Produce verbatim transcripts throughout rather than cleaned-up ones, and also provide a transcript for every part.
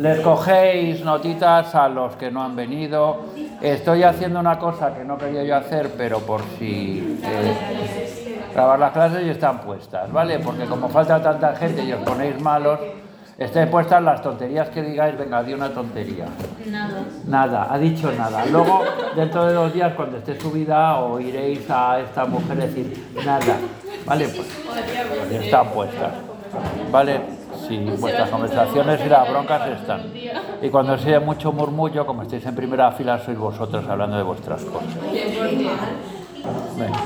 Les cogéis notitas a los que no han venido. Estoy haciendo una cosa que no quería yo hacer, pero por si... Eh, grabar las clases y están puestas, ¿vale? Porque como falta tanta gente y os ponéis malos, estén puestas las tonterías que digáis. Venga, di una tontería. Nada. Nada, ha dicho nada. Luego, dentro de dos días, cuando esté subida, oiréis a esta mujer decir nada. ¿Vale? Pues, pues están puestas. ¿Vale? Sí, vuestras conversaciones y las broncas están. Y cuando se oye mucho murmullo, como estáis en primera fila, sois vosotros hablando de vuestras cosas. Venga.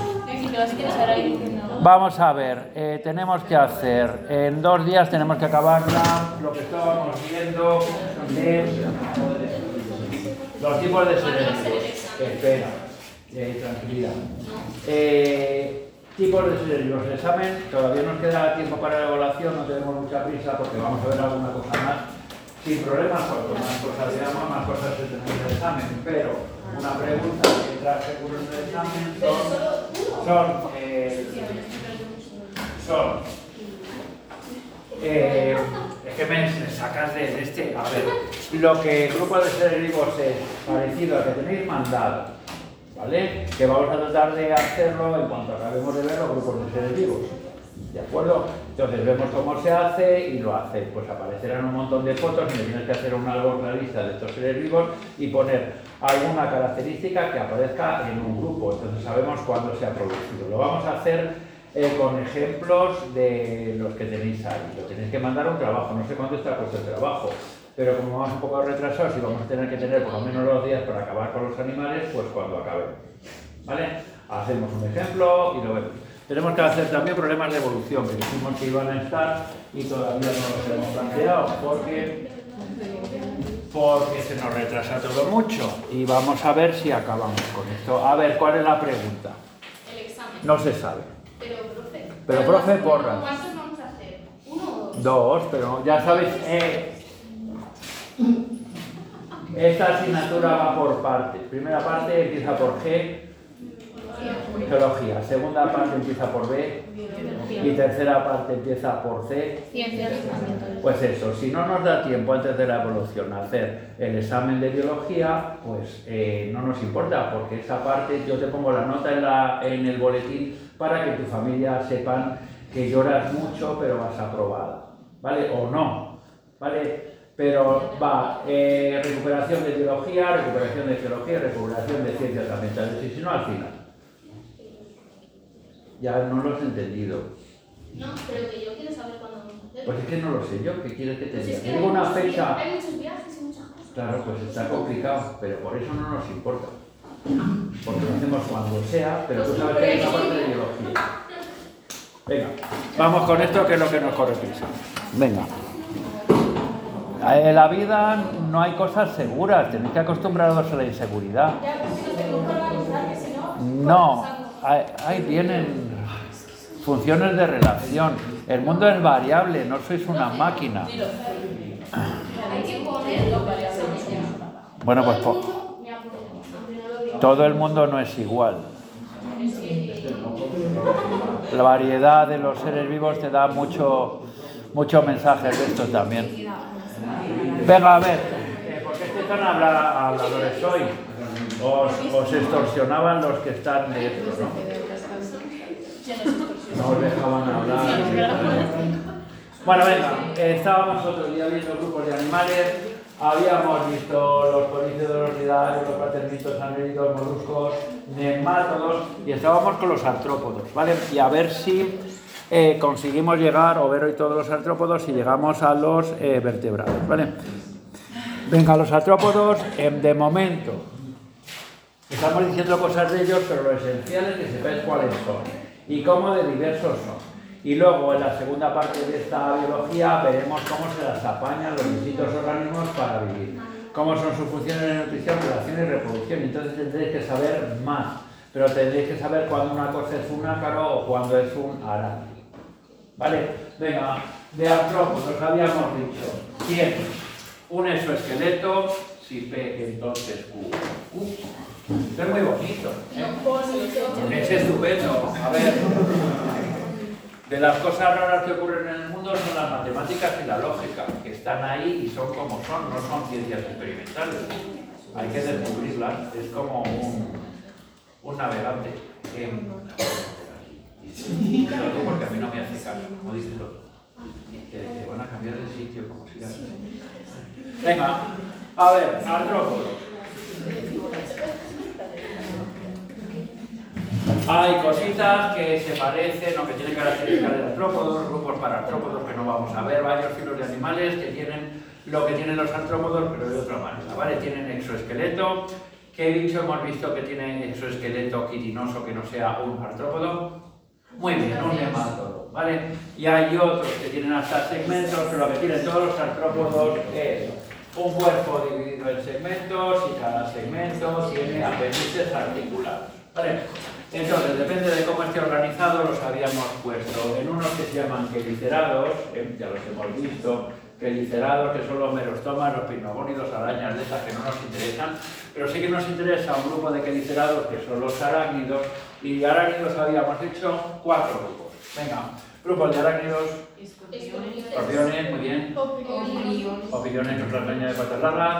Vamos a ver, eh, tenemos que hacer, en dos días tenemos que acabar la, lo que estábamos viendo de los tipos de seres. Espera, eh, tranquilidad. Eh, tipos de seres. El examen, todavía nos queda tiempo para la evaluación, no tenemos mucha prisa porque vamos a ver alguna cosa más. Sin problemas, porque más cosas veamos, más cosas se tienen en el examen, pero una pregunta que entra seguro en el examen son, son, eh, son eh, es que me, me sacas de, de este, a ver, lo que el grupo de seres vivos es parecido al que tenéis mandado, ¿vale? Que vamos a tratar de hacerlo en cuanto acabemos de ver los grupos de seres vivos. ¿De acuerdo? Entonces vemos cómo se hace y lo hace. Pues aparecerán un montón de fotos y tienes que hacer un árbol realista de estos seres vivos y poner alguna característica que aparezca en un grupo. Entonces sabemos cuándo se ha producido. Lo vamos a hacer eh, con ejemplos de los que tenéis ahí. Lo tenéis que mandar un trabajo. No sé cuándo está puesto el trabajo, pero como vamos un poco retrasados y vamos a tener que tener por lo menos los días para acabar con los animales, pues cuando acabemos. ¿Vale? Hacemos un ejemplo y lo vemos. Tenemos que hacer también problemas de evolución, que dijimos que iban a estar y todavía no los hemos planteado porque, porque se nos retrasa todo mucho. Y vamos a ver si acabamos con esto. A ver, ¿cuál es la pregunta? El examen. No se sabe. Pero, profe. Pero, profe, porra. ¿Cuántos vamos a hacer? ¿Uno o dos? Dos, pero ya sabéis, eh, esta asignatura va por partes. Primera parte empieza por G. Geología, segunda parte empieza por B y tercera parte empieza por C. Ciencias. Pues eso, si no nos da tiempo antes de la evaluación a hacer el examen de biología, pues eh, no nos importa, porque esa parte yo te pongo la nota en, la, en el boletín para que tu familia sepan que lloras mucho pero vas aprobada, ¿vale? O no, ¿vale? Pero va, eh, recuperación de biología, recuperación de geología, recuperación de ciencias ambientales, y si no al final. Ya no lo has entendido. No, pero que yo quiero saber cuándo vamos a hacer. Pues es que no lo sé yo, ¿qué quieres que te Pues diga? es que Te digo una hay muchos- fecha. Hay muchos viajes y muchas cosas. Claro, pues está complicado, pero por eso no nos importa. Porque lo hacemos cuando sea, pero tú sabes que hay una parte de biología. Venga, vamos con esto que es lo que nos corre prisa. Venga. En la vida no hay cosas seguras, tenéis que acostumbraros a la inseguridad. Ya, pues si no tengo que organizar, que si no... No, ahí, ahí vienen funciones de relación. El mundo es variable, no sois una máquina. Hay que ponerlo para examen. Bueno, pues po- todo el mundo no es igual. La variedad de los seres vivos te da mucho, muchos mensajes de esto también. Venga, a ver, eh, ¿por qué estáis tan habla- habladores hoy? Os, os extorsionaban los que están de esto, ¿no? No os dejaban hablar. Bueno, venga, eh, estábamos otro día viendo grupos de animales, habíamos visto los coníferos, los nidarios, los paternitos, anéridos, moluscos, nemátodos, y estábamos con los artrópodos, ¿vale? Y a ver si eh, conseguimos llegar, o ver hoy todos los artrópodos, y llegamos a los eh, vertebrados, ¿vale? Venga, los artrópodos, eh, de momento, estamos diciendo cosas de ellos, pero lo esencial es que sepáis cuáles son y cómo de diversos son. Y luego, en la segunda parte de esta biología, veremos cómo se las apañan los distintos organismos para vivir, cómo son sus funciones de nutrición, relación y reproducción. Entonces tendréis que saber más, pero tendréis que saber cuándo una cosa es un ácaro o cuándo es un arácnido. ¿Vale? Venga, de artrópodos habíamos dicho, tiene un exoesqueleto, si P, entonces Q. Q. Esto es muy bonito, ¿eh? Es estupendo. A ver, De las cosas raras que ocurren en el mundo son las matemáticas y la lógica, que están ahí y son como son, no son ciencias experimentales. Hay que descubrirlas, es como un, un navegante. Eh, no, porque a mí no me hace caso, como dice el otro. Que, que van a cambiar de sitio, como si así. Venga, a ver, artrópodos. Hay cositas que se parecen o que tienen características de artrópodos, grupos para artrópodos que no vamos a ver, varios filos de animales que tienen lo que tienen los artrópodos, pero de otra manera, ¿vale? Tienen exoesqueleto. ¿Qué bicho hemos visto que tiene exoesqueleto quitinoso que no sea un artrópodo? Muy bien, un nematólogo, ¿vale? Y hay otros que tienen hasta segmentos, pero lo que tienen todos los artrópodos es un cuerpo dividido en segmentos y cada segmento tiene apéndices articulados, ¿vale? Entonces, depende de cómo esté organizado, los habíamos puesto en unos que se llaman quelicerados, eh, ya los hemos visto, quelicerados, que son los merostomas, los pinogónidos, arañas de esas que no nos interesan, pero sí que nos interesa un grupo de quelicerados que son los arácnidos, y arácnidos habíamos hecho cuatro grupos. Venga, grupos de arácnidos, escorpiones, muy bien, opillones, nuestra araña de patas largas,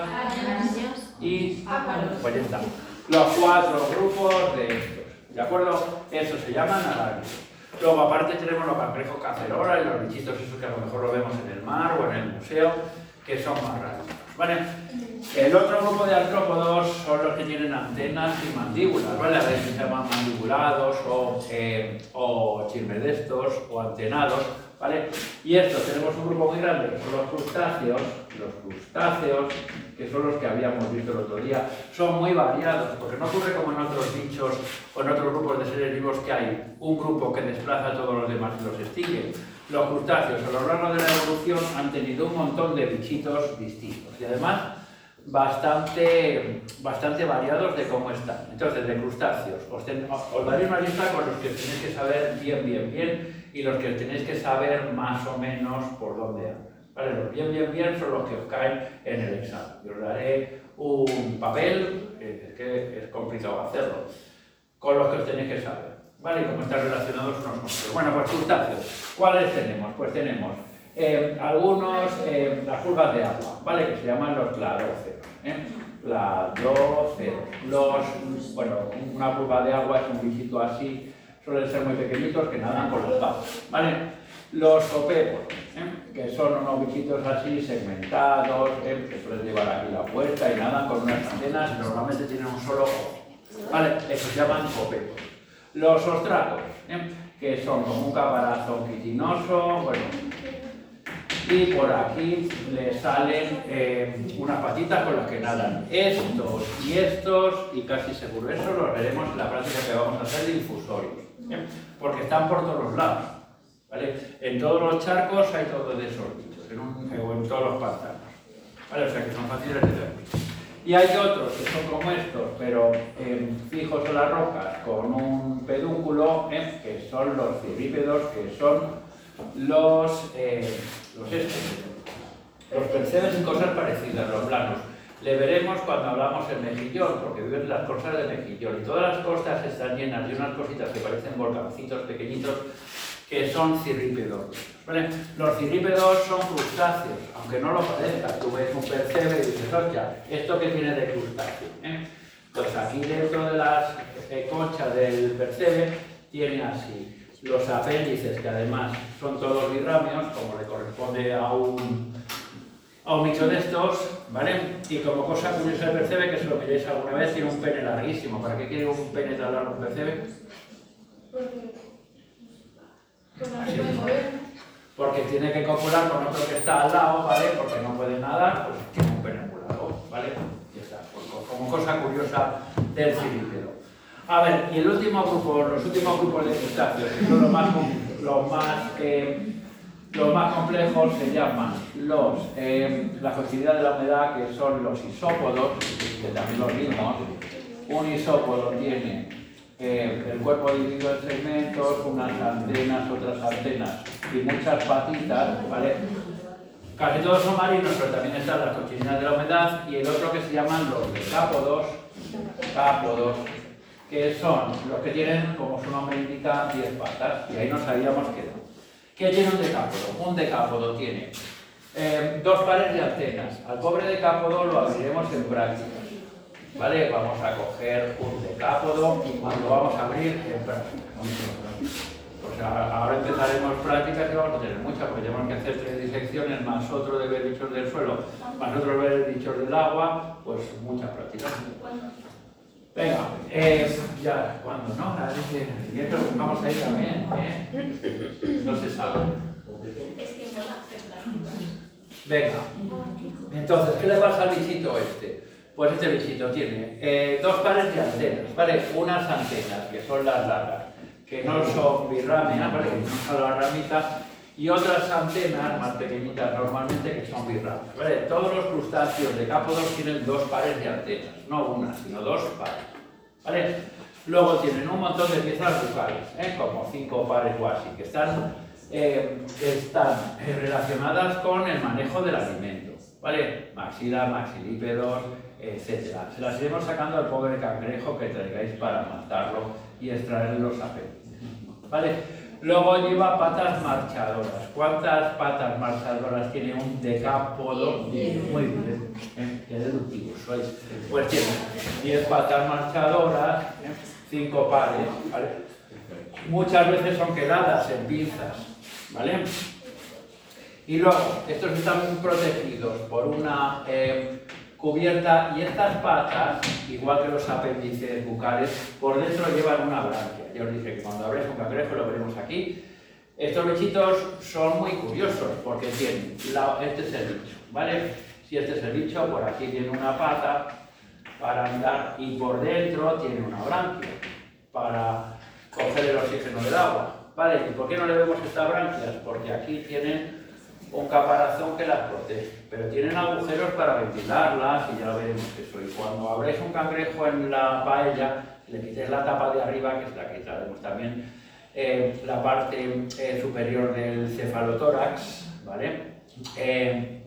y pues ya está. Los cuatro grupos de estos, ¿de acuerdo? Eso se llaman arácnidos. Luego, aparte, tenemos los cangrejos cacerolas y los bichitos esos que a lo mejor lo vemos en el mar o en el museo, que son más raros, ¿vale? El otro grupo de artrópodos son los que tienen antenas y mandíbulas, ¿vale? A veces se llaman mandibulados o, eh, o chirmedestos o antenados, ¿vale? Y estos tenemos un grupo muy grande, que son los crustáceos, los crustáceos, que son los que habíamos visto el otro día, son muy variados, porque no ocurre como en otros bichos o en otros grupos de seres vivos que hay un grupo que desplaza a todos los demás y los extingue. Los crustáceos a lo largo de la evolución han tenido un montón de bichitos distintos y además bastante, bastante variados de cómo están. Entonces, de crustáceos, os, ten, os daré una lista con los que tenéis que saber bien, bien, bien y los que tenéis que saber más o menos por dónde andan. Vale, los bien, bien, bien son los que os caen en el examen. Yo os daré un papel, eh, es que es complicado hacerlo, con los que os tenéis que saber. ¿Vale? Y cómo están relacionados unos con otros. Bueno, pues crustáceos. ¿Cuáles tenemos? Pues tenemos eh, algunos, eh, las pulgas de agua, ¿vale? Que se llaman los cladóceros. ¿eh? Cladóceros. Los, bueno, una pulga de agua es un bichito así, suelen ser muy pequeñitos que nadan con los patos, ¿vale? Los opépodos, ¿eh? Que son unos bichitos así segmentados, ¿eh? Que suelen llevar aquí la puerta y nadan con unas antenas y normalmente tienen un solo ojo, ¿vale? Estos se llaman opépodos. Los ostratos, ¿eh? Que son como un caparazón quitinoso, bueno, y por aquí le salen eh, unas patitas con las que nadan. Estos y estos, y casi seguro eso los veremos en la práctica que vamos a hacer de infusorios, ¿eh? Porque están por todos los lados, ¿vale? En todos los charcos hay todos de esos bichos, en un, o en todos los pantanos, ¿vale? O sea que son fáciles de ver. Y hay otros que son como estos, pero eh, fijos en las rocas, con un pedúnculo, eh, que son los cirrípedos, que son los, eh, los estos. Los percebes en cosas parecidas, los blancos. Le veremos cuando hablamos en mejillón, porque viven en las costas de mejillón. Y todas las costas están llenas de unas cositas que parecen volcancitos pequeñitos, que son cirrípedos. ¿Vale? Los cirrípedos son crustáceos, aunque no lo parezca. Tú ves un percebe y dices, hostia, ¿esto qué tiene de crustáceo? ¿Eh? Pues aquí dentro de las eh, conchas del percebe tiene así los apéndices, que además son todos birramios, como le corresponde a un, a un bicho de estos, ¿vale? Y como cosa curiosa del percebe, que si lo miréis alguna vez, tiene un pene larguísimo. ¿Para qué quiere un pene tan largo un percebe? Así, porque tiene que copular con otro que está al lado, ¿vale? Porque no puede nadar, pues tiene un pene muy largo, ¿vale? Ya está, pues, como cosa curiosa del cirrípedo. A ver, y el último grupo, los últimos grupos de crustáceos, que son los más, los más, eh, los más complejos, se llaman los, eh, la facilidad de la humedad, que son los isópodos, que también los vimos. Un isópodo tiene Eh, el cuerpo dividido en segmentos, unas antenas, otras antenas y muchas patitas, ¿vale? Casi todos son marinos, pero también están las cochininas de la humedad, y el otro que se llaman los decápodos, cápodos, que son los que tienen, como su nombre indica, diez patas, y ahí nos habíamos quedado. ¿Qué tiene un decápodo? Un decápodo tiene eh, dos pares de antenas. Al pobre decápodo lo abriremos en práctica. ¿Vale? Vamos a coger un decápodo y lo vamos a abrir en práctica. Pues ahora empezaremos prácticas y vamos a tener muchas, porque tenemos que hacer tres disecciones, más otro de ver bichos del suelo, más otro de ver bichos del agua, pues muchas prácticas. Venga, eh, ya, ¿cuándo? ¿No? Ahora dice, pero vamos a ir también, ¿eh? No se sabe. Venga, entonces, ¿qué le pasa al bichito este? Pues este bichito tiene eh, dos pares de antenas, ¿vale? Unas antenas, que son las largas, que no son birrámeas, ¿vale? Que no son las ramitas, y otras antenas más pequeñitas normalmente que son birrámeas, ¿vale? Todos los crustáceos decápodos tienen dos pares de antenas, no una, sino dos pares, ¿vale? Luego tienen un montón de piezas bucales, ¿eh? Como cinco pares o así, que están, eh, están relacionadas con el manejo del alimento, ¿vale? Maxila, maxilípedos, etcétera. Se las iremos sacando al pobre cangrejo que traigáis para matarlo y extraerle los apéndices, ¿vale? Luego lleva patas marchadoras. ¿Cuántas patas marchadoras tiene un decápodo? Muy bien, ¿eh? Qué deductivos sois. Pues tiene diez patas marchadoras, ¿eh? cinco pares, ¿vale? Muchas veces son quedadas en pinzas, ¿vale? Y luego, estos están protegidos por una eh, cubierta, y estas patas, igual que los apéndices bucales, por dentro llevan una branquia. Ya os dije que cuando abréis un cangrejo, lo veremos aquí, estos bichitos son muy curiosos porque tienen, la, este es el bicho, ¿vale? Si este es el bicho, por aquí tiene una pata para andar y por dentro tiene una branquia para coger el oxígeno del agua, ¿vale? ¿Y por qué no le vemos estas branquias? Porque aquí tienen un caparazón que las protege, pero tienen agujeros para ventilarlas y ya lo veremos eso. Y cuando abréis un cangrejo en la paella, le quitéis la tapa de arriba, que es la que quitaremos también, eh, la parte eh, superior del cefalotórax, ¿vale? Eh,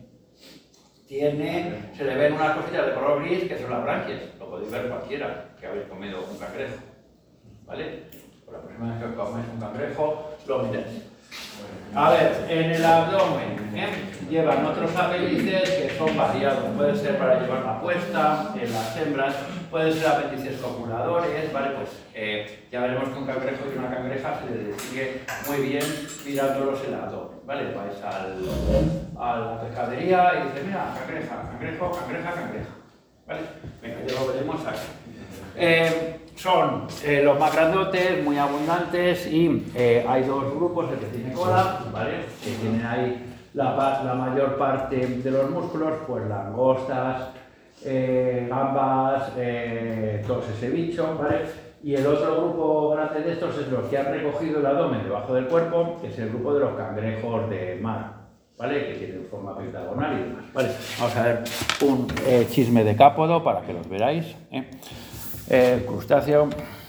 tiene, se le ven unas cositas de color gris que son las branquias, lo podéis ver cualquiera que habéis comido un cangrejo, ¿vale? Por la próxima vez que os coméis un cangrejo, lo miráis. A ver, en el abdomen ¿eh? llevan otros apéndices que son variados. Puede ser para llevar la puesta, en las hembras, pueden ser apéndices copuladores, ¿vale? Pues eh, ya veremos que un cangrejo y una cangreja se les distingue muy bien mirándolos el abdomen, ¿vale? Vais al, a la pescadería y dices, mira, cangreja, cangrejo, cangreja, cangreja, ¿vale? Venga, ya lo veremos aquí. Eh, son eh, los más grandotes, muy abundantes, y eh, hay dos grupos, el que tiene cola, ¿vale? Que tiene ahí la, la mayor parte de los músculos, pues langostas, eh, gambas, eh, todo ese bicho, ¿vale? Y el otro grupo grande de estos es los que han recogido el abdomen debajo del cuerpo, que es el grupo de los cangrejos de mar, ¿vale? Que tienen forma pentagonal y demás, ¿vale? Vamos a ver un eh, chisme decápodo para que los veráis, ¿eh? El crustáceo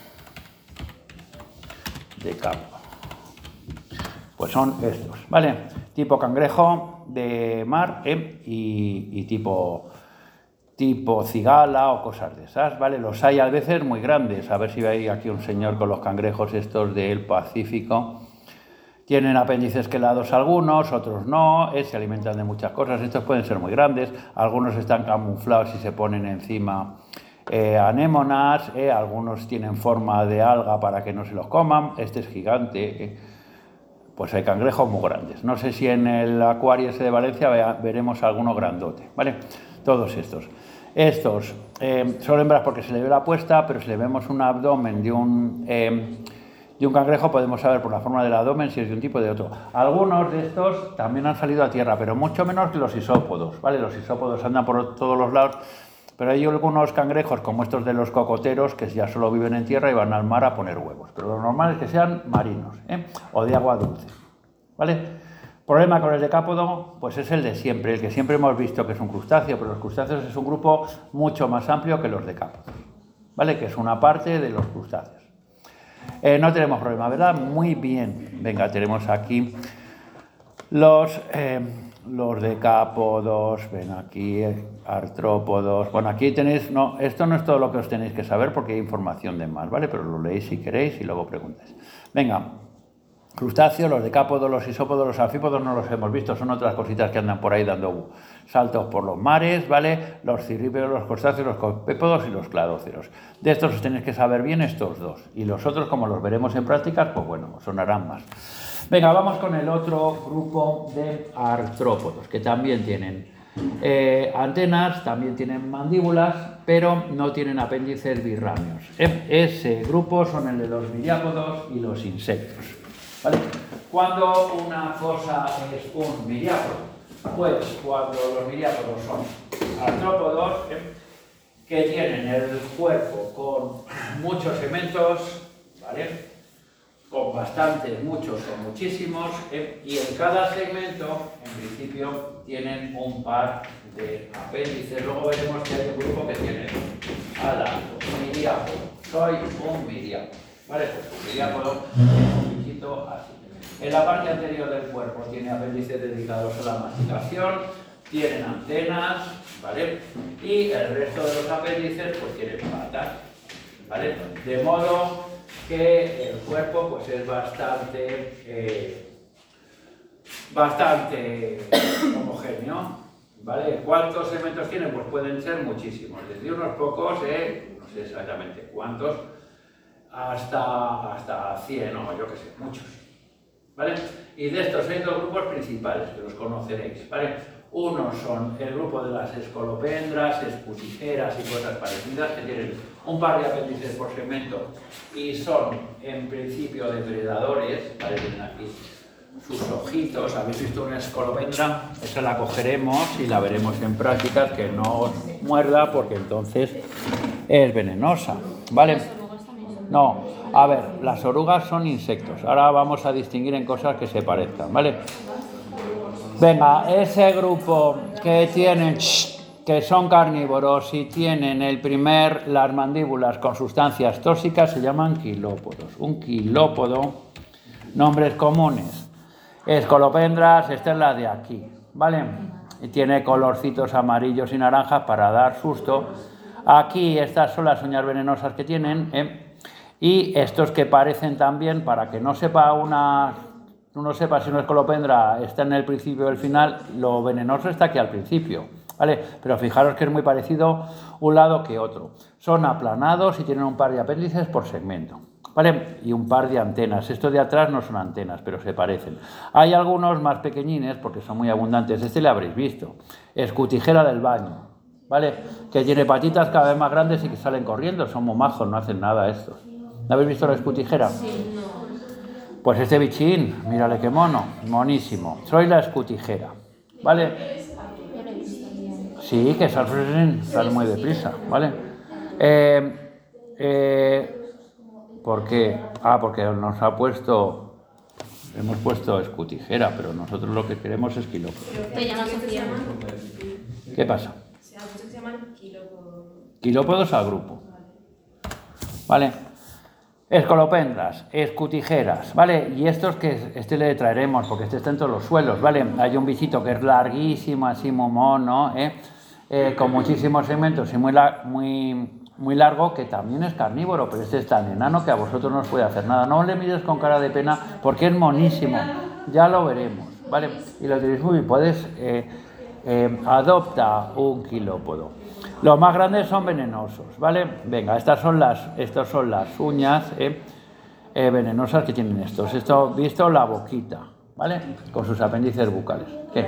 decápodo. Pues son estos, ¿vale? Tipo cangrejo de mar ¿eh? y, y tipo, tipo cigala o cosas de esas, ¿vale? Los hay a veces muy grandes. A ver si veis aquí un señor con los cangrejos estos del Pacífico. Tienen apéndices quelados algunos, otros no, ¿eh? Se alimentan de muchas cosas. Estos pueden ser muy grandes, algunos están camuflados y se ponen encima Eh, anémonas, eh, algunos tienen forma de alga para que no se los coman. Este es gigante, eh. Pues hay cangrejos muy grandes. No sé si en el acuario ese de Valencia vea, veremos alguno grandote, ¿vale? Todos estos. Estos eh, son hembras porque se le ve la puesta, pero si le vemos un abdomen de un, eh, de un cangrejo podemos saber por la forma del abdomen si es de un tipo o de otro. Algunos de estos también han salido a tierra, pero mucho menos que los isópodos, ¿vale? Los isópodos andan por todos los lados. Pero hay algunos cangrejos, como estos de los cocoteros, que ya solo viven en tierra y van al mar a poner huevos. Pero lo normal es que sean marinos, ¿eh? O de agua dulce, ¿vale? Problema con el decápodo, pues es el de siempre, el que siempre hemos visto que es un crustáceo, pero los crustáceos es un grupo mucho más amplio que los decápodos, ¿vale? Que es una parte de los crustáceos. Eh, no tenemos problema, ¿verdad? Muy bien. Venga, tenemos aquí los... Eh, los decápodos, ven aquí, artrópodos. Bueno, aquí tenéis, no, esto no es todo lo que os tenéis que saber porque hay información de más, ¿vale? Pero lo leéis si queréis y luego preguntáis. Venga, crustáceos, los decápodos, los isópodos, los anfípodos no los hemos visto, son otras cositas que andan por ahí dando saltos por los mares, ¿vale? Los cirrípedos, los crustáceos, los copépodos y los cladóceros. De estos os tenéis que saber bien estos dos. Y los otros, como los veremos en prácticas, pues bueno, sonarán más. Venga, vamos con el otro grupo de artrópodos, que también tienen eh, antenas, también tienen mandíbulas, pero no tienen apéndices birráneos. E ese grupo son el de los miriápodos y los insectos. ¿Vale? Cuando una cosa es un miriápodo, pues cuando los miriápodos son artrópodos, ¿eh? que tienen el cuerpo con muchos segmentos, ¿vale? Con bastantes, muchos o muchísimos, ¿eh? y en cada segmento, en principio, tienen un par de apéndices. Luego veremos que hay un grupo que tiene ala, miriápodo. Soy un miriápodo. ¿Vale? Pues un miriápodo es un bichito así. En la parte anterior del cuerpo tiene apéndices dedicados a la masticación, tienen antenas, ¿vale? Y el resto de los apéndices pues tienen patas, ¿vale? De modo que el cuerpo pues es bastante, eh, bastante homogéneo, ¿vale? ¿Cuántos segmentos tienen? Pues pueden ser muchísimos, desde unos pocos, eh, no sé exactamente cuántos, hasta, hasta cien o yo que sé, muchos, ¿vale? Y de estos hay dos grupos principales que los conoceréis, ¿vale? Unos son el grupo de las escolopendras, escutijeras y cosas parecidas, que tienen un par de apéndices por segmento y son en principio depredadores, ¿vale? Tienen aquí sus ojitos. ¿Habéis visto una escolopendra? Esa la cogeremos y la veremos en prácticas, que no os muerda porque entonces es venenosa, ¿vale? No, a ver, las orugas son insectos. Ahora vamos a distinguir en cosas que se parezcan, ¿vale? Venga, ese grupo que tienen, que son carnívoros y tienen el primer, las mandíbulas con sustancias tóxicas, se llaman quilópodos. Un quilópodo, nombres comunes. Escolopendras, esta es la de aquí, ¿vale? Y tiene colorcitos amarillos y naranjas para dar susto. Aquí estas son las uñas venenosas que tienen, ¿eh? Y estos que parecen también, para que no sepa una, uno sepa si una escolopendra está en el principio o el final, lo venenoso está aquí al principio, ¿vale? Pero fijaros que es muy parecido un lado que otro. Son aplanados y tienen un par de apéndices por segmento, ¿vale? Y un par de antenas. Estos de atrás no son antenas, pero se parecen. Hay algunos más pequeñines, porque son muy abundantes. Este le habréis visto. Escutijera del baño, ¿vale? Que tiene patitas cada vez más grandes y que salen corriendo. Son muy majos, no hacen nada estos. ¿No habéis visto la escutijera? Sí, no. Pues este bichín, mírale qué mono, monísimo. Soy la escutijera, ¿vale? Sí, que salen, salen muy deprisa, ¿vale? Eh, eh, ¿Por qué? Ah, porque nos ha puesto, hemos puesto escutijera, pero nosotros lo que queremos es quilópodo. ¿Qué pasa? Se llaman quilópodos. Quilópodos al grupo, ¿vale? Escolopendras, escutijeras, ¿vale? Y estos que este le traeremos, porque este está en todos los suelos, ¿vale? Hay un bichito que es larguísimo, así muy mono, ¿eh? Eh, con muchísimos segmentos y muy, la, muy, muy largo, que también es carnívoro, pero este es tan enano que a vosotros no os puede hacer nada. No le mires con cara de pena porque es monísimo, ya lo veremos, ¿vale? Y lo diréis, uy, puedes, eh, eh, adopta un quilópodo. Los más grandes son venenosos, ¿vale? Venga, estas son las, estas son las uñas eh, eh, venenosas que tienen estos. Esto, visto la boquita, ¿vale? Con sus apéndices bucales. ¿Qué?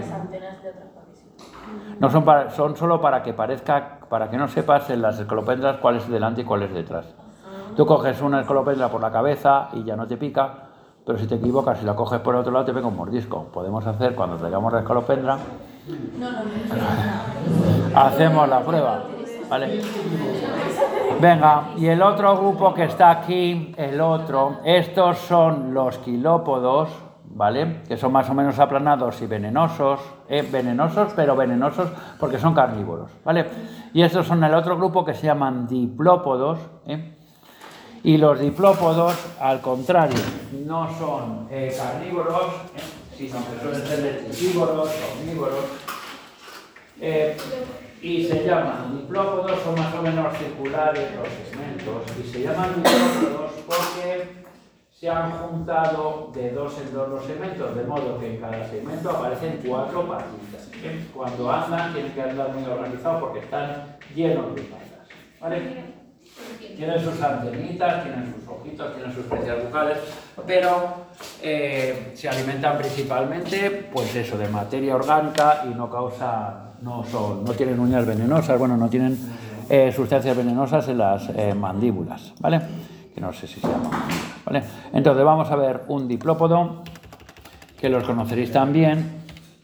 No son, para, son solo para que parezca, para que no sepas en las escolopendras cuál es delante y cuál es detrás. Tú coges una escolopendra por la cabeza y ya no te pica, pero si te equivocas y la coges por el otro lado te pega un mordisco. Podemos hacer, cuando traigamos la escolopendra, No, no, no. hacemos la prueba, ¿vale? Venga, y el otro grupo que está aquí, el otro, estos son los quilópodos, ¿vale? Que son más o menos aplanados y venenosos, eh, venenosos, pero venenosos porque son carnívoros, ¿vale? Y estos son el otro grupo que se llaman diplópodos, ¿eh? Y los diplópodos, al contrario, no son eh, carnívoros, ¿eh? sino que suelen ser detritívoros, omnívoros, eh, y se llaman diplópodos, son más o menos circulares los segmentos, y se llaman diplópodos porque se han juntado de dos en dos los segmentos, de modo que en cada segmento aparecen cuatro patitas. ¿Eh? Cuando andan tienen que andar muy organizados porque están llenos de patas. ¿Vale? Tienen sus antenitas, tienen sus ojitos, tienen sus precios bucales, pero eh, se alimentan principalmente, pues eso, de materia orgánica y no causan, no son, no tienen uñas venenosas, bueno, no tienen eh, sustancias venenosas en las eh, mandíbulas, ¿vale? Que no sé si se llama mandíbulas, ¿vale? Entonces vamos a ver un diplópodo, que los conoceréis también,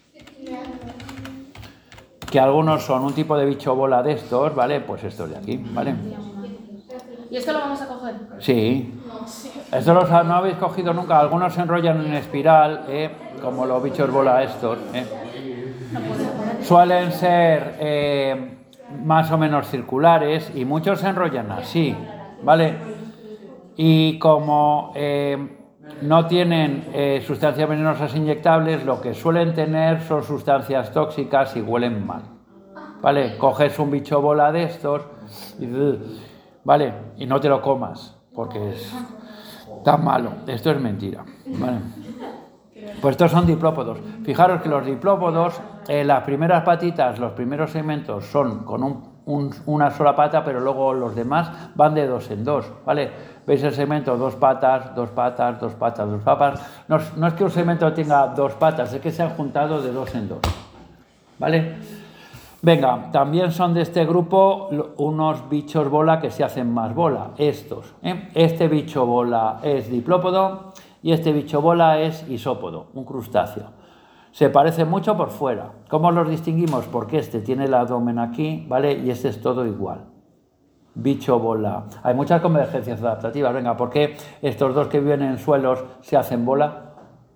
que algunos son un tipo de bicho bola de estos, ¿vale? Pues estos de aquí, ¿vale? ¿Y esto lo vamos a coger? Sí. Esto los no habéis cogido nunca. Algunos se enrollan en espiral, ¿eh? Como los bichos bola estos. ¿eh? Suelen ser eh, más o menos circulares y muchos se enrollan así, ¿vale? Y como eh, no tienen eh, sustancias venenosas inyectables, lo que suelen tener son sustancias tóxicas y huelen mal, ¿vale? Coges un bicho bola de estos y... ¿vale? Y no te lo comas, porque es tan malo. Esto es mentira, ¿vale? Pues estos son diplópodos. Fijaros que los diplópodos, eh, las primeras patitas, los primeros segmentos son con un, un, una sola pata, pero luego los demás van de dos en dos, ¿vale? ¿Veis el segmento? Dos patas, dos patas, dos patas, dos patas. No, no es que un segmento tenga dos patas, es que se han juntado de dos en dos, ¿vale? Venga, también son de este grupo unos bichos bola que se hacen más bola, estos. ¿eh? Este bicho bola es diplópodo y este bicho bola es isópodo, un crustáceo. Se parecen mucho por fuera. ¿Cómo los distinguimos? Porque este tiene el abdomen aquí, ¿vale? Y este es todo igual. Bicho bola. Hay muchas convergencias adaptativas. Venga, ¿por qué estos dos que viven en suelos se hacen bola?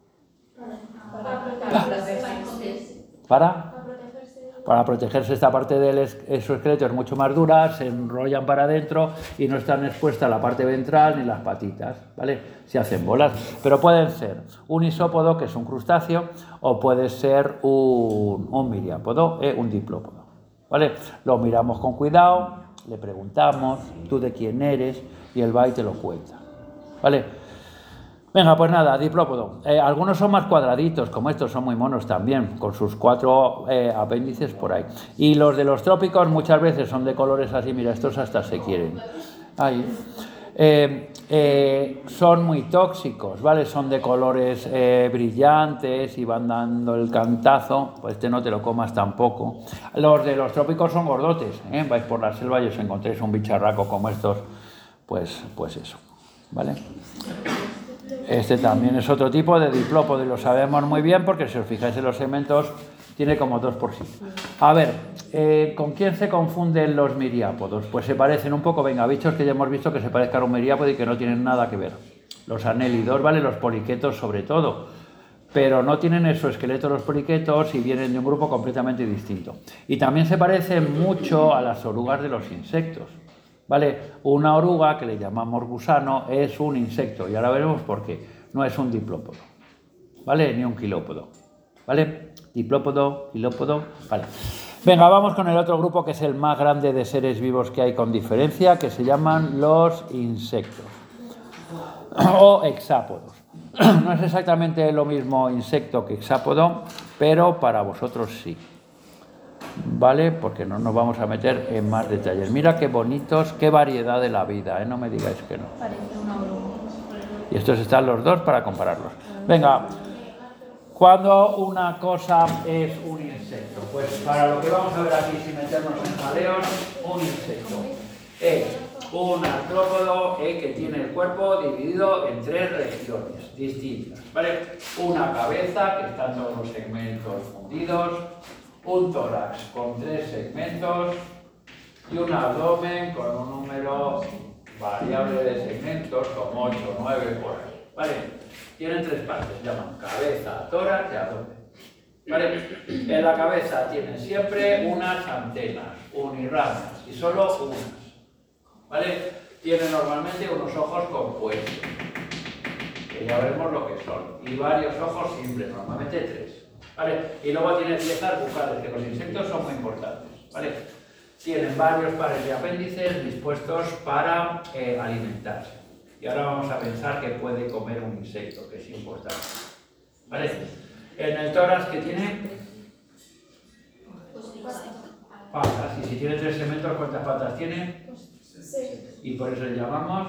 ¿Para? Para protegerse. Esta parte del exoesqueleto es mucho más dura, se enrollan para adentro y no están expuestas la parte ventral ni las patitas, ¿vale? Se hacen bolas, pero pueden ser un isópodo, que es un crustáceo, o puede ser un, un miriápodo, eh, un diplópodo, ¿vale? Lo miramos con cuidado, le preguntamos, ¿tú de quién eres? Y él va y te lo cuenta, ¿vale? Venga, pues nada, diplópodo. Eh, algunos son más cuadraditos, como estos, son muy monos también, con sus cuatro eh, apéndices por ahí. Y los de los trópicos muchas veces son de colores así, mira, estos hasta se quieren. Ahí. Eh, eh, son muy tóxicos, ¿vale? Son de colores eh, brillantes y van dando el cantazo, pues este no te lo comas tampoco. Los de los trópicos son gordotes, ¿eh? Vais por la selva y os encontréis un bicharraco como estos, pues, pues eso, ¿vale? Este también es otro tipo de diplópodo y lo sabemos muy bien porque si os fijáis en los segmentos tiene como dos por sí. A ver, eh, ¿con quién se confunden los miriápodos? Pues se parecen un poco, venga, bichos que ya hemos visto que se parezcan a un miriápodo y que no tienen nada que ver. Los anélidos, ¿vale? Los poliquetos sobre todo, pero no tienen exoesqueleto los poliquetos y vienen de un grupo completamente distinto. Y también se parecen mucho a las orugas de los insectos. ¿Vale? Una oruga, que le llamamos gusano, es un insecto, y ahora veremos por qué. No es un diplópodo, ¿vale? Ni un quilópodo, ¿vale? Diplópodo, quilópodo, vale. Venga, vamos con el otro grupo, que es el más grande de seres vivos que hay con diferencia, que se llaman los insectos, o hexápodos. No es exactamente lo mismo insecto que hexápodo, pero para vosotros sí. ¿Vale? Porque no nos vamos a meter en más detalles. Mira qué bonitos, qué variedad de la vida, ¿eh? No me digáis que no. Y estos están los dos para compararlos. Venga, cuando una cosa es un insecto, pues para lo que vamos a ver aquí, sin meternos en jaleos, un insecto es un artrópodo eh, que tiene el cuerpo dividido en tres regiones distintas, ¿vale? Una cabeza, que están todos los segmentos fundidos, un tórax con tres segmentos y un abdomen con un número variable de segmentos, como ocho o nueve por ahí, ¿vale? Tienen tres partes, se llaman cabeza, tórax y abdomen, ¿vale? En la cabeza tienen siempre unas antenas unirramas y solo unas, ¿vale? Tienen normalmente unos ojos compuestos, que ya veremos lo que son, y varios ojos simples, normalmente tres. ¿Vale? Y luego tiene piezas bucales, que los insectos son muy importantes, ¿vale? Tienen varios pares de apéndices dispuestos para eh, alimentarse. Y ahora vamos a pensar que puede comer un insecto, que es importante. ¿Vale? En el tórax, ¿qué tiene? Patas. Y si tiene tres segmentos, ¿cuántas patas tiene? Y por eso le llamamos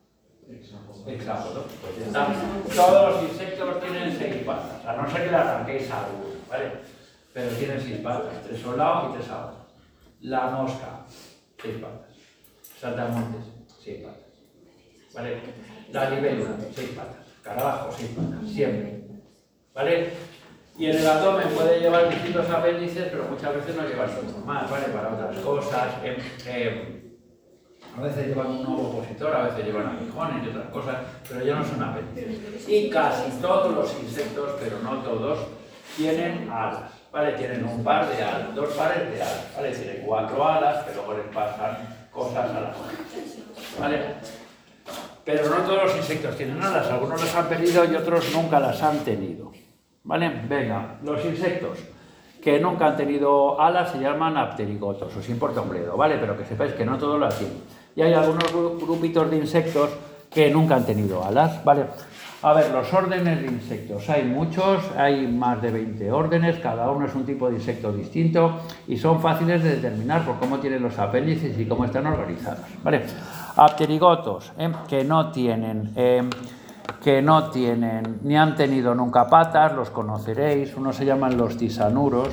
hexápodo. Pues ya está. Todos los insectos tienen seis patas, a no ser que le arranquéis a alguno, ¿vale? Pero tienen seis patas, tres a un lado y tres a otro. La mosca, seis patas. Saltamontes, seis patas. ¿Vale? La libélula, seis patas. Carabajo, seis patas, siempre. ¿Vale? Y en el abdomen puede llevar distintos apéndices, pero muchas veces no lleva ninguno más, ¿vale? Para otras cosas. Eh, eh, a veces llevan un ovopositor, a veces llevan aguijones y otras cosas, pero ya no son apéndices. Y casi todos los insectos, pero no todos, tienen alas, ¿vale? Tienen un par de alas, dos pares de alas, ¿vale? Tienen cuatro alas, que luego les pasan cosas a las alas, ¿vale? Pero no todos los insectos tienen alas, algunos las han perdido y otros nunca las han tenido, ¿vale? Venga, los insectos que nunca han tenido alas se llaman apterigotos, os importa un bledo, ¿vale? Pero que sepáis que no todos las tienen. Y hay algunos grupitos de insectos que nunca han tenido alas, ¿vale? A ver, los órdenes de insectos, hay muchos, hay más de veinte órdenes, cada uno es un tipo de insecto distinto y son fáciles de determinar por cómo tienen los apéndices y cómo están organizados, ¿vale? Apterigotos, ¿eh? que no tienen... Eh, que no tienen, ni han tenido nunca patas, los conoceréis, unos se llaman los tisanuros,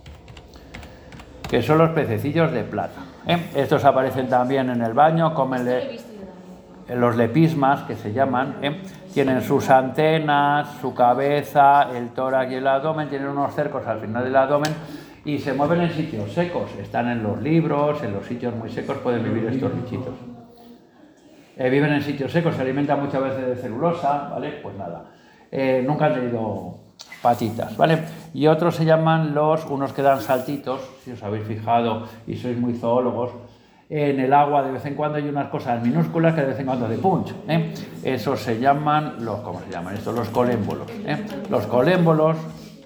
que son los pececillos de plata. ¿eh? Estos aparecen también en el baño, comen le, los lepismas, que se llaman, ¿eh? tienen sus antenas, su cabeza, el tórax y el abdomen, tienen unos cercos al final del abdomen y se mueven en sitios secos, están en los libros, en los sitios muy secos pueden vivir estos bichitos. Eh, viven en sitios secos, se alimentan muchas veces de celulosa, ¿vale? Pues nada, eh, nunca han tenido patitas, ¿vale? Y otros se llaman los, unos que dan saltitos, si os habéis fijado y sois muy zoólogos, en el agua de vez en cuando hay unas cosas minúsculas que de vez en cuando de punch, ¿eh? Esos se llaman, los, ¿cómo se llaman estos? Los colémbolos, ¿eh? Los colémbolos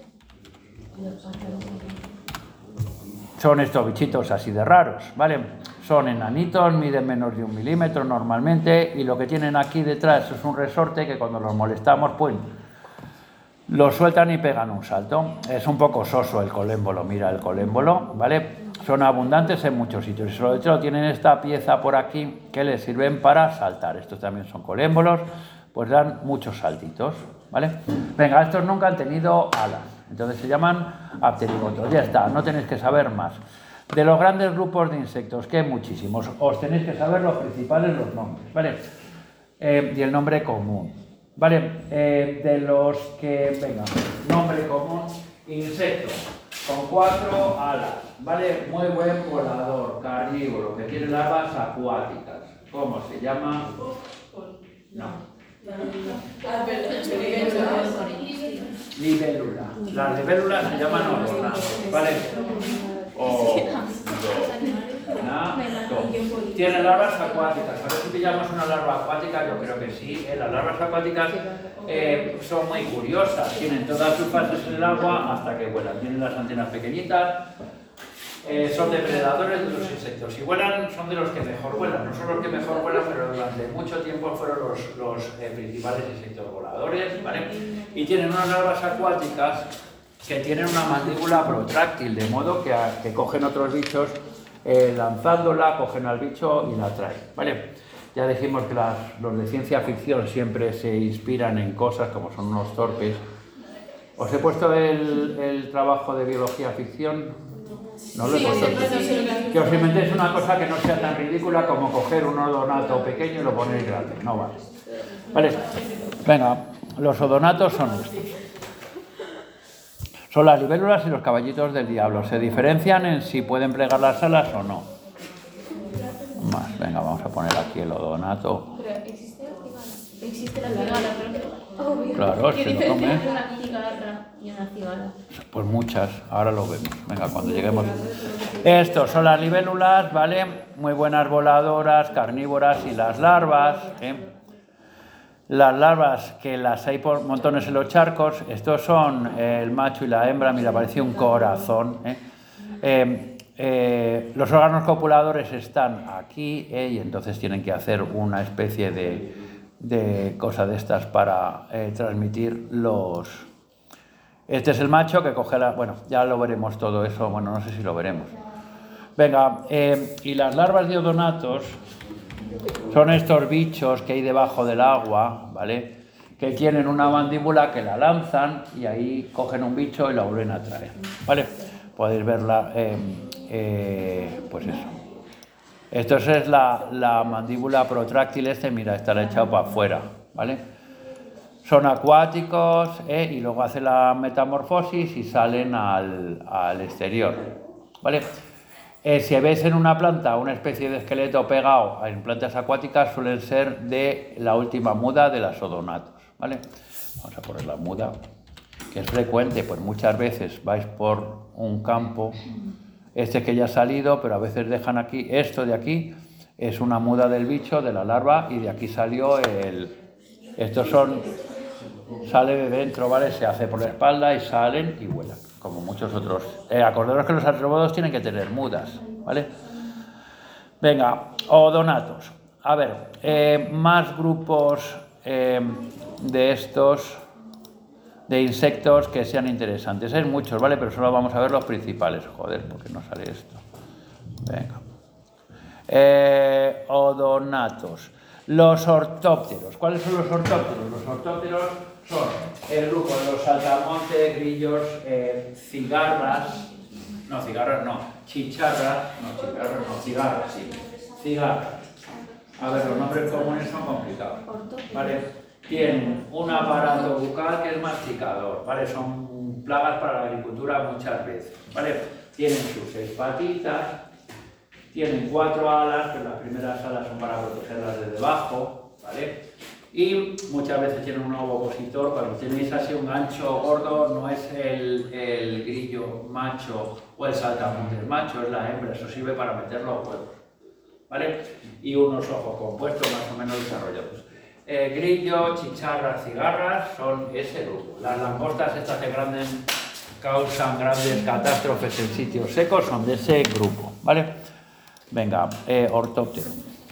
son estos bichitos así de raros, ¿vale? Son enanitos, miden menos de un milímetro normalmente y lo que tienen aquí detrás es un resorte que cuando los molestamos, pues lo sueltan y pegan un salto. Es un poco soso el colémbolo, mira el colémbolo, ¿vale? Son abundantes en muchos sitios y sobre todo tienen esta pieza por aquí que les sirven para saltar. Estos también son colémbolos, pues dan muchos saltitos, ¿vale? Venga, estos nunca han tenido alas, entonces se llaman apterigotos. Ya está, no tenéis que saber más. De los grandes grupos de insectos, que hay muchísimos, os tenéis que saber los principales, los nombres, ¿vale? Eh, y el nombre común, ¿vale? Eh, de los que, venga, nombre común, insecto, con cuatro alas, ¿vale? Muy buen volador, carnívoro, que tiene larvas acuáticas. ¿Cómo se llama? No. Libélula. Las libélulas se llaman ordonatos, ¿vale? O tienen larvas acuáticas. A ver si pillamos una larva acuática, yo creo que sí. ¿eh? Las larvas acuáticas eh, son muy curiosas. Tienen todas sus fases en el agua hasta que vuelan. Tienen las antenas pequeñitas. Eh, son depredadores de otros insectos. Y vuelan, son de los que mejor vuelan. No son los que mejor vuelan, pero durante mucho tiempo fueron los, los eh, principales insectos voladores, ¿vale? Y tienen unas larvas acuáticas que tienen una mandíbula protráctil, de modo que, a, que cogen otros bichos, eh, lanzándola, cogen al bicho y la traen, ¿vale? Ya dijimos que las, los de ciencia ficción siempre se inspiran en cosas como son unos torpes. Os he puesto el, el trabajo de biología ficción, no lo he puesto. Que os inventéis una cosa que no sea tan ridícula como coger un odonato pequeño y lo ponéis grande, no vale. Vale, venga, los odonatos son estos. Son las libélulas y los caballitos del diablo. Se diferencian en si pueden plegar las alas o no. Más, venga, vamos a poner aquí el odonato. Pero existe la cigala. Existe la cigala, pero claro, se lo come. Una cigala y una cigala. Pues muchas, ahora lo vemos. Venga, cuando lleguemos. Estos son las libélulas, ¿vale? Muy buenas voladoras, carnívoras y las larvas, ¿eh? Las larvas, que las hay por montones en los charcos, estos son el macho y la hembra, mira, parece un corazón. ¿eh? Eh, eh, los órganos copuladores están aquí, ¿eh? Y entonces tienen que hacer una especie de, de cosas de estas para eh, transmitir los... Este es el macho que coge la... Bueno, ya lo veremos todo eso, bueno, no sé si lo veremos. Venga, eh, y las larvas de odonatos son estos bichos que hay debajo del agua, ¿vale? Que tienen una mandíbula que la lanzan y ahí cogen un bicho y lo vuelven a traer, ¿vale? Podéis verla, eh, eh, pues eso. Esto es la, la mandíbula protráctil este, mira, está echado para afuera, ¿vale? Son acuáticos eh, y luego hacen la metamorfosis y salen al, al exterior, ¿vale? Eh, si ves en una planta una especie de esqueleto pegado en plantas acuáticas, suelen ser de la última muda de las odonatos, ¿vale? Vamos a poner la muda, que es frecuente, pues muchas veces vais por un campo, este que ya ha salido, pero a veces dejan aquí, esto de aquí es una muda del bicho, de la larva, y de aquí salió el... Estos son... Sale de dentro, ¿vale? Se hace por la espalda y salen y vuelan, como muchos otros. Eh, acordaros que los artrópodos tienen que tener mudas, ¿vale? Venga, odonatos. A ver, eh, más grupos eh, de estos, de insectos que sean interesantes. Hay muchos, ¿vale? Pero solo vamos a ver los principales. Joder, ¿por qué no sale esto? Venga. Eh, odonatos. Los ortópteros. ¿Cuáles son los ortópteros? Los ortópteros son el grupo de los saltamontes, grillos, eh, cigarras, no, cigarras no, chicharras, no, chicharras no, cigarras, sí, cigarras. A ver, los nombres comunes son complicados, ¿vale? Tienen un aparato bucal que es masticador, ¿vale? Son plagas para la agricultura muchas veces, ¿vale? Tienen sus seis patitas, tienen cuatro alas, pero las primeras alas son para protegerlas de debajo, ¿vale? Y muchas veces tienen un ovopositor. Cuando tenéis así un gancho gordo, no es el, el grillo macho o el saltamontes macho, es la hembra, eso sirve para meter los huevos, ¿vale? Y unos ojos compuestos más o menos desarrollados. Eh, grillo, chicharras, cigarras son ese grupo. Las langostas estas que grandes, causan grandes catástrofes en sitios secos son de ese grupo, ¿vale? Venga, eh, ortóptero.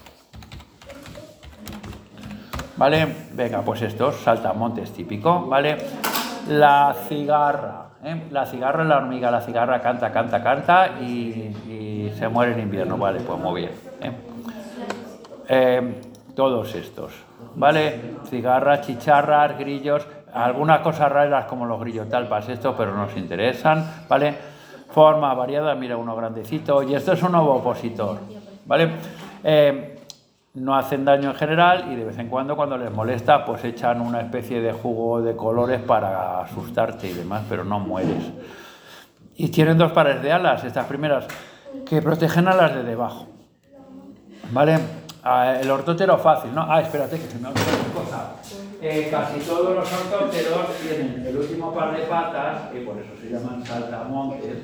¿Vale? Venga, pues estos, saltamontes típico, ¿vale? La cigarra, ¿eh? La cigarra es la hormiga, la cigarra canta, canta, canta y, y se muere en invierno, ¿vale? Pues muy bien, ¿eh? Eh, todos estos, ¿vale? Cigarras, chicharras, grillos, algunas cosas raras como los grillotalpas, estos, pero nos interesan, ¿vale? Forma variada, mira uno grandecito, y esto es un ovopositor, ¿vale? Eh, no hacen daño en general y de vez en cuando, cuando les molesta, pues echan una especie de jugo de colores para asustarte y demás, pero no mueres. Y tienen dos pares de alas, estas primeras, que protegen a las de debajo, ¿vale? El ortóptero fácil, ¿no? Ah, espérate, que se me ha olvidado una cosa. Eh, casi todos los ortópteros tienen el último par de patas, y por eso se llaman saltamontes,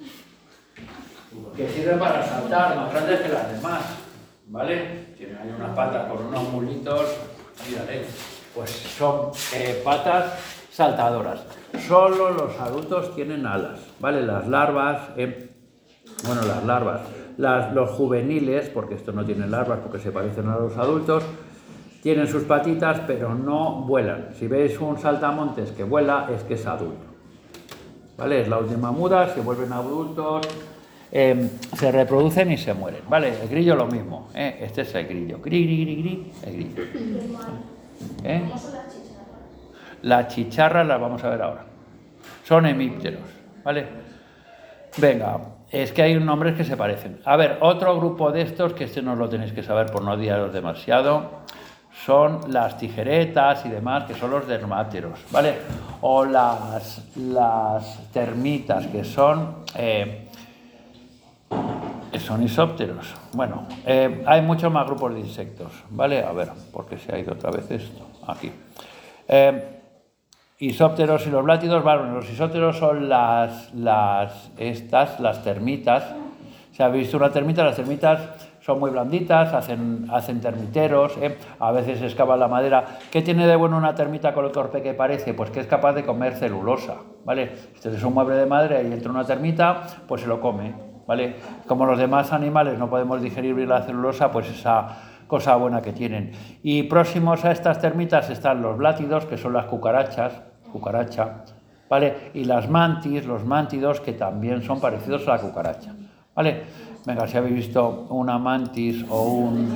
que sirven para saltar, más grandes que las demás, ¿vale? Tienen ahí unas patas con unos mulitos, mírale, pues son eh, patas saltadoras. Solo los adultos tienen alas, ¿vale? Las larvas, eh, bueno, las larvas, las, los juveniles, porque esto no tiene larvas porque se parecen a los adultos, tienen sus patitas, pero no vuelan. Si veis un saltamontes que vuela, es que es adulto, ¿vale? Es la última muda, se vuelven adultos, eh, se reproducen y se mueren, ¿vale? El grillo lo mismo, ¿eh? Este es el grillo, gri, gri, gri, gri, el grillo. ¿Eh? Las chicharras las vamos a ver ahora. Son hemípteros, ¿vale? Venga, es que hay nombres que se parecen. A ver, otro grupo de estos, que este no lo tenéis que saber por no diaros demasiado, son las tijeretas y demás, que son los dermáteros, ¿vale? O las, las termitas, que son, eh, son isópteros. Bueno, eh, hay muchos más grupos de insectos, ¿vale? A ver, ¿por qué se ha ido otra vez esto? Aquí. Eh, isópteros y los blátidos, bueno, los isópteros son las, las, estas, las termitas. ¿Se ha visto una termita? Las termitas son muy blanditas, hacen, hacen termiteros, ¿eh? A veces excavan la madera. ¿Qué tiene de bueno una termita con lo torpe que parece? Pues que es capaz de comer celulosa, ¿vale? Este es un mueble de madera y entra una termita, pues se lo come, ¿vale? Como los demás animales no podemos digerir bien la celulosa, pues esa cosa buena que tienen. Y próximos a estas termitas están los blátidos, que son las cucarachas, cucaracha, ¿vale? Y las mantis, los mántidos, que también son parecidos a la cucaracha, ¿vale? Venga, si habéis visto una mantis o un...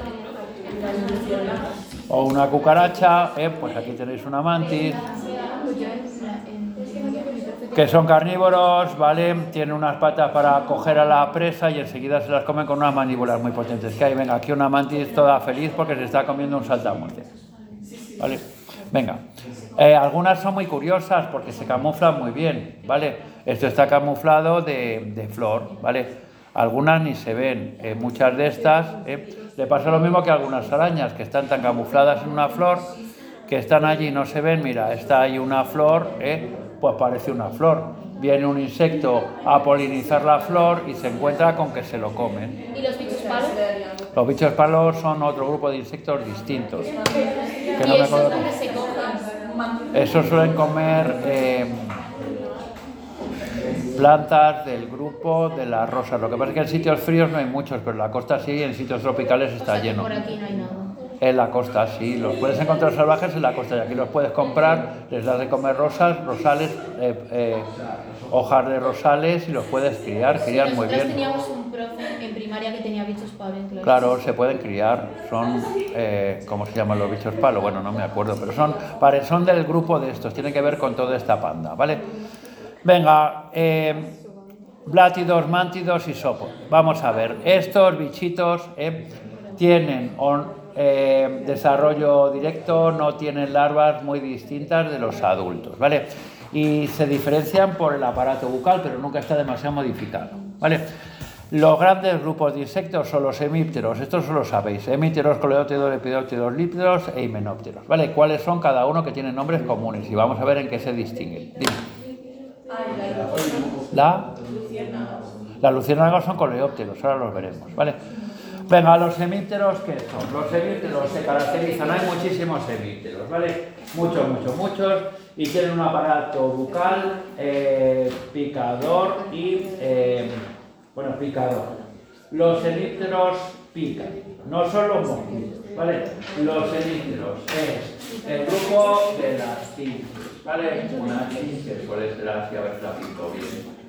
o una cucaracha, eh, pues aquí tenéis una mantis, que son carnívoros, ¿vale? Tienen unas patas para coger a la presa y enseguida se las comen con unas mandíbulas muy potentes que hay. Venga, aquí una mantis toda feliz porque se está comiendo un saltamontes, ¿vale? Venga, eh, algunas son muy curiosas porque se camuflan muy bien, ¿vale? Esto está camuflado de, de flor, ¿vale? Algunas ni se ven, eh, muchas de estas, eh, le pasa lo mismo que a algunas arañas que están tan camufladas en una flor que están allí y no se ven. Mira, está ahí una flor, eh, pues parece una flor. Viene un insecto a polinizar la flor y se encuentra con que se lo comen. ¿Y los bichos palos? Los bichos palos son otro grupo de insectos distintos. Que no ¿Y me esos acuerdo. dónde se cogen? Esos suelen comer eh, plantas del grupo de las rosas. Lo que pasa es que en sitios fríos no hay muchos, pero en la costa sí, y en sitios tropicales está O sea, que lleno. por aquí no hay nada. En la costa, sí, los puedes encontrar salvajes en la costa y aquí los puedes comprar, les das de comer rosas, rosales, eh, eh, hojas de rosales y los puedes criar, crían muy Nosotros bien. teníamos un profe en primaria que tenía bichos palos en clase. Claro, se pueden criar, son, eh, ¿cómo se llaman los bichos palo? Bueno, no me acuerdo, pero son, pare- son del grupo de estos, tienen que ver con toda esta panda, ¿vale? Venga, eh, blátidos, mántidos y sopos. Vamos a ver, estos bichitos eh, tienen on, eh, desarrollo directo, no tienen larvas muy distintas de los adultos, ¿vale? Y se diferencian por el aparato bucal, pero nunca está demasiado modificado, ¿vale? Los grandes grupos de insectos son los hemípteros, estos lo sabéis, hemípteros, coleópteros, lepidópteros, lípidos e himenópteros, ¿vale? ¿Cuáles son cada uno que tienen nombres comunes? Y vamos a ver en qué se distinguen. Dime. La, la luciérnagas son coleópteros, ahora los veremos, ¿vale? Venga, los hemípteros, ¿qué son? Los hemípteros se caracterizan, hay muchísimos hemípteros, ¿vale? Muchos, muchos, muchos, y tienen un aparato bucal, eh, picador y, eh, bueno, picador. Los hemípteros pican, no son los mosquitos, ¿vale? Los hemípteros es el grupo de las chinches, ¿vale? Una chinche suele ser así, a ver si la pinto bien.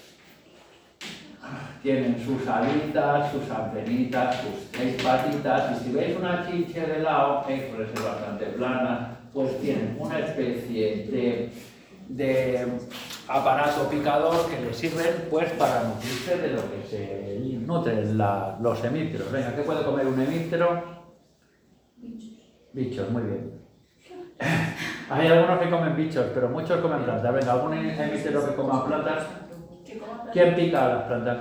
Tienen sus alitas, sus antenitas, sus seis patitas, y si veis una chinche de lado, que suele ser bastante plana, pues tienen una especie de, de aparato picador que les sirven pues para nutrirse de lo que se nutren la, los hemípteros. Venga, ¿qué puede comer un hemíptero? Bichos, muy bien. Hay algunos que comen bichos, pero muchos comen plantas. Venga, ¿algún hemíptero que coma plantas? ¿Quién pica las plantas?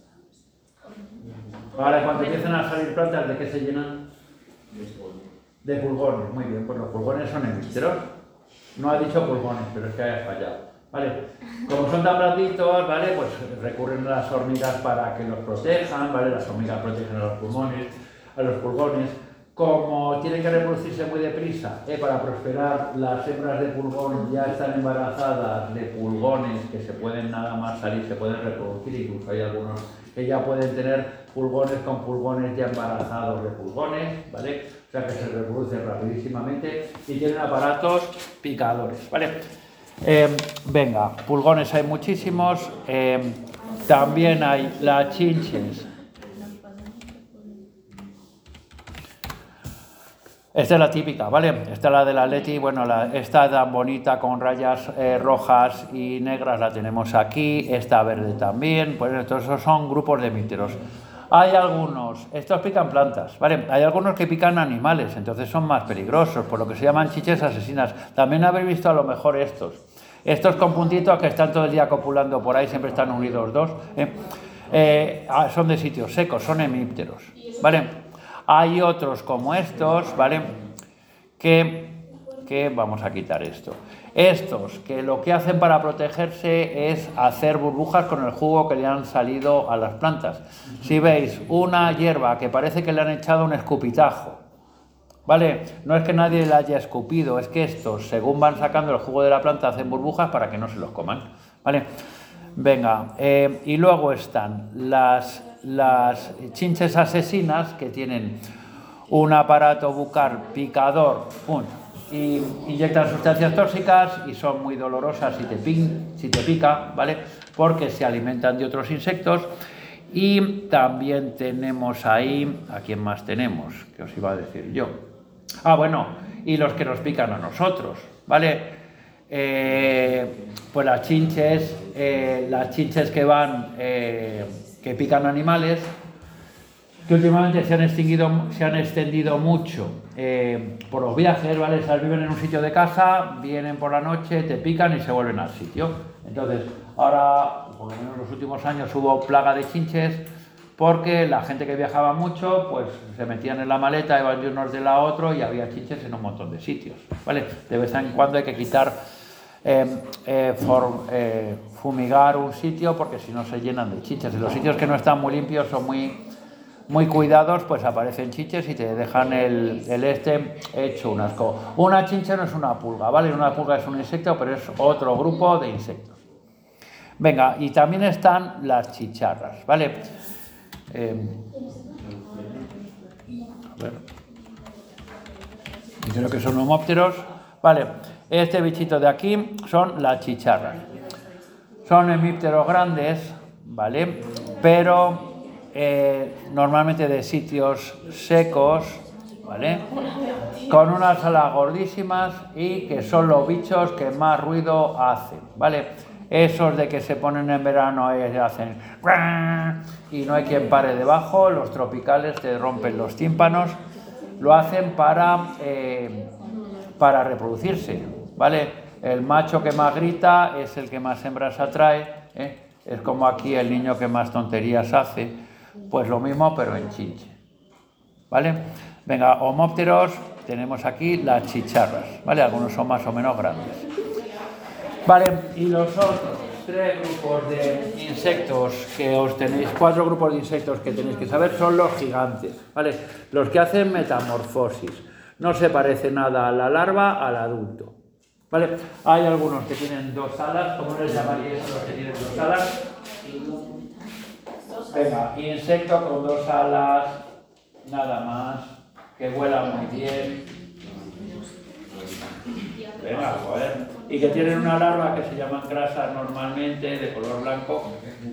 Ahora, cuando empiezan a salir plantas, ¿de qué se llenan? De pulgones. Muy bien, pues los pulgones son hemípteros. No ha dicho pulgones, pero es que haya fallado. Vale. Como son tan blanditos, ¿vale? Pues recurren a las hormigas para que los protejan, ¿vale? Las hormigas protegen a los pulmones, a los pulgones. Como tienen que reproducirse muy deprisa, eh, para prosperar, las hembras de pulgón ya están embarazadas de pulgones que se pueden nada más salir, se pueden reproducir, incluso hay algunos que ya pueden tener pulgones con pulgones ya embarazados de pulgones, ¿vale? O sea que se reproducen rapidísimamente y tienen aparatos picadores, ¿vale? Eh, venga, pulgones hay muchísimos, eh, también hay las chinches. Esta es la típica, ¿vale? Esta es la de la Leti, bueno, la, esta tan bonita con rayas eh, rojas y negras la tenemos aquí, esta verde también, pues estos son grupos de hemípteros. Hay algunos, estos pican plantas, ¿vale? Hay algunos que pican animales, entonces son más peligrosos, por lo que se llaman chinches asesinas. También habéis visto a lo mejor estos, estos con puntitos que están todo el día copulando por ahí, siempre están unidos dos, ¿eh? Eh, son de sitios secos, son hemípteros, ¿vale? Hay otros como estos, ¿vale? Que, que vamos a quitar esto. Estos que lo que hacen para protegerse es hacer burbujas con el jugo que le han salido a las plantas. Si veis una hierba que parece que le han echado un escupitajo, ¿vale? No es que nadie la haya escupido, es que estos, según van sacando el jugo de la planta, hacen burbujas para que no se los coman, ¿vale? Venga, eh, y luego están las... las chinches asesinas que tienen un aparato bucal picador, pum, y inyectan sustancias tóxicas y son muy dolorosas si te, pin, si te pica, ¿vale? Porque se alimentan de otros insectos. Y también tenemos ahí, ¿a quién más tenemos? ¿Qué os iba a decir yo? Ah, bueno, y los que nos pican a nosotros, ¿vale? Eh, pues las chinches, eh, las chinches que van, eh, que pican animales, que últimamente se han extinguido, se han extendido mucho eh, por los viajes, ¿vale? Esas viven en un sitio de casa, vienen por la noche, te pican y se vuelven al sitio. Entonces, ahora, por lo menos en los últimos años, hubo plaga de chinches porque la gente que viajaba mucho, pues se metían en la maleta, iban de unos de la otro y había chinches en un montón de sitios, ¿vale? De vez en cuando hay que quitar, eh, eh, for, eh, fumigar un sitio porque si no se llenan de chinches. En los sitios que no están muy limpios o muy... muy cuidados, pues aparecen chinches y te dejan el, el este hecho un asco. Una chinche no es una pulga, ¿vale? Una pulga es un insecto, pero es otro grupo de insectos. Venga, y también están las chicharras, ¿vale? Eh, a ver. Creo que son homópteros. Vale, este bichito de aquí son las chicharras. Son hemípteros grandes, ¿vale? Pero... Eh, normalmente de sitios secos, ¿vale? Con unas alas gordísimas y que son los bichos que más ruido hacen, ¿vale? Esos de que se ponen en verano y hacen y no hay quien pare debajo, los tropicales te rompen los tímpanos, lo hacen para, eh, para reproducirse, ¿vale? El macho que más grita es el que más hembras atrae, ¿eh? Es como aquí el niño que más tonterías hace. Pues lo mismo, pero en chinche, ¿vale? Venga, homópteros, tenemos aquí las chicharras, ¿vale? Algunos son más o menos grandes. Vale, y los otros tres grupos de insectos que os tenéis, cuatro grupos de insectos que tenéis que saber son los gigantes, ¿vale? Los que hacen metamorfosis. No se parece nada a la larva al adulto, ¿vale? Hay algunos que tienen dos alas, ¿cómo les llamaríais a los que tienen dos alas? Venga, insecto con dos alas, nada más, que vuela muy bien. Venga, joder. Y que tienen una larva que se llaman grasas normalmente, de color blanco.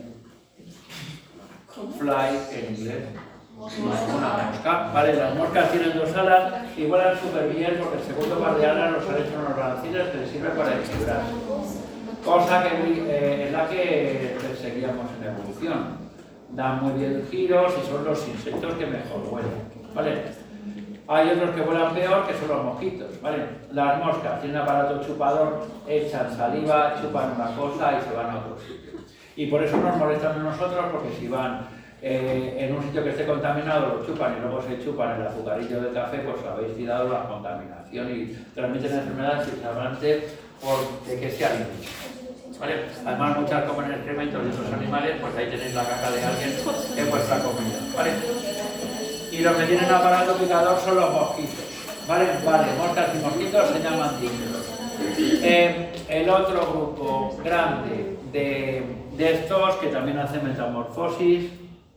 Fly en inglés. Una mosca. Vale, las moscas tienen dos alas y vuelan súper bien porque el segundo par de alas los han hecho unos rancidos que les sirve para equilibrarse. Cosa que eh, es la que perseguíamos en evolución. Dan muy bien giros y son los insectos que mejor vuelan, ¿vale? Hay otros que vuelan peor, que son los mosquitos, ¿vale? Las moscas tienen aparato chupador, echan saliva, chupan una cosa y se van a otro sitio. Y por eso nos molestan a nosotros, porque si van eh, en un sitio que esté contaminado, lo chupan y luego se chupan el azucarillo del café, pues habéis tirado la contaminación y transmiten enfermedades principalmente por de que se alimentan. ¿Vale? Además, muchas comen excrementos de esos animales, pues ahí tenéis la caca de alguien en vuestra comida, ¿vale? Y los que tienen aparato picador son los mosquitos, ¿vale? Vale, moscas y mosquitos se llaman dípteros. Eh, el otro grupo grande de, de estos, que también hacen metamorfosis,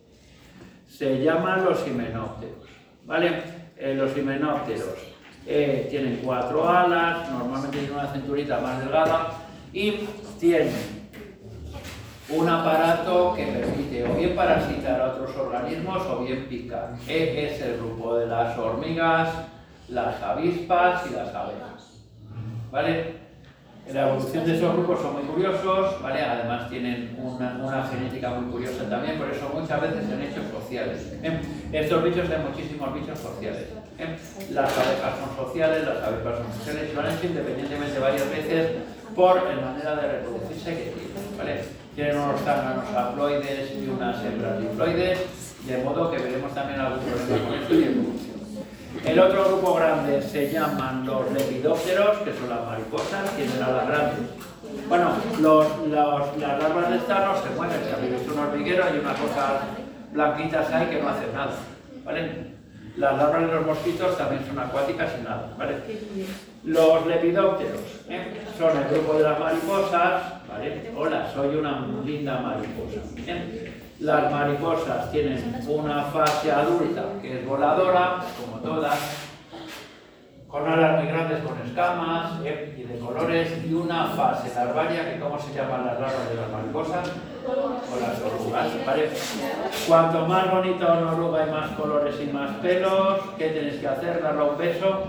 se llaman los himenópteros, ¿vale? Eh, los himenópteros eh, tienen cuatro alas, normalmente tienen una cinturita más delgada, y tienen un aparato que permite o bien parasitar a otros organismos o bien picar. E es el grupo de las hormigas, las avispas y las abejas, ¿vale? La evolución de esos grupos son muy curiosos, ¿vale? Además tienen una, una genética muy curiosa también, por eso muchas veces se han hecho sociales. ¿eh? Estos bichos hay muchísimos bichos sociales. ¿eh? Las abejas son sociales, las avispas son sociales, y lo han hecho independientemente varias veces por la manera de reproducirse que tienen, ¿vale? Tienen unos zánganos haploides y unas hembras diploides, de modo que veremos también algún problema con esto y evolución. El otro grupo grande se llaman los lepidópteros, que son las mariposas, tienen alas grandes. Bueno, los, los, las larvas de estas no se mueven, si habéis visto un hormiguero hay unas cosas blanquitas ahí que no hacen nada, ¿vale? Las larvas de los mosquitos también son acuáticas y nada, ¿vale? Los lepidópteros ¿eh? son el grupo de las mariposas, ¿vale? Hola, soy una linda mariposa. ¿eh? Las mariposas tienen una fase adulta que es voladora, como todas, con alas muy grandes, con escamas eh, y de colores, y una fase larvaria, que ¿cómo se llaman las larvas de las mariposas? O las orugas, ¿vale? Cuanto más bonita una oruga y más colores y más pelos, ¿qué tienes que hacer? ¿Darle un beso?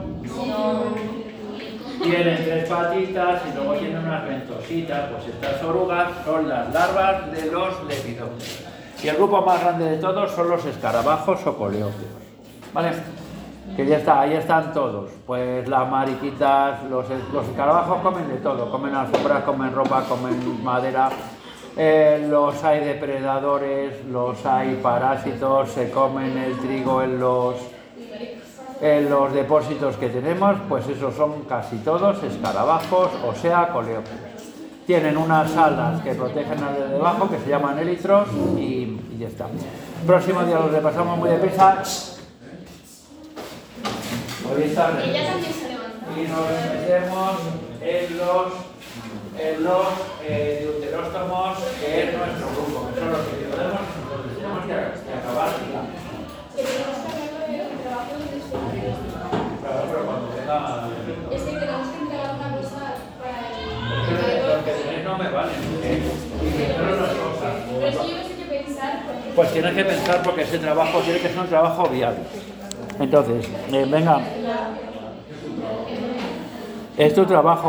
Tienen tres patitas y luego tienen unas ventositas, pues estas orugas son las larvas de los lepidópteros. Y el grupo más grande de todos son los escarabajos o coleópteros, ¿vale? Que ya está, ahí están todos, pues las mariquitas, los, los escarabajos comen de todo, comen alfombras, comen ropa, comen madera, eh, los hay depredadores, los hay parásitos, se comen el trigo en los, en los depósitos que tenemos, pues esos son casi todos escarabajos, o sea, coleópteros. Tienen unas alas que protegen al de debajo, que se llaman élitros, y, y ya está. Próximo día los repasamos muy deprisa. Hoy está Ella también se levanta. y nos metemos en los, en los eh, deuteróstomos, que es nuestro grupo, que son los que podemos, los tenemos que, que acabar. Que tenemos que hablar del trabajo de estudios. Claro, pero cuando venga... Es que tenemos que entregar una cosa para Es que el... los que tenéis no me valen, ¿eh? Y primero las cosas. Pero es que yo no sé qué pensar porque... Pues tienes que pensar, porque ese trabajo tiene que ser un trabajo viable. Entonces, eh, venga, es tu trabajo.